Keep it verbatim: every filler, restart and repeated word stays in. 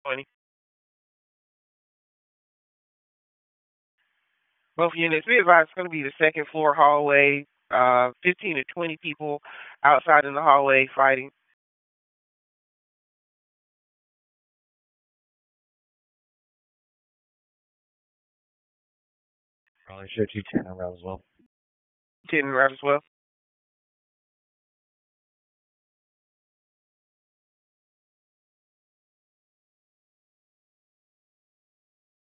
twenty. Both units. We advise it's going to be the second floor hallway. Uh, fifteen to twenty people outside in the hallway fighting. Probably should you ten around as well. ten around as well.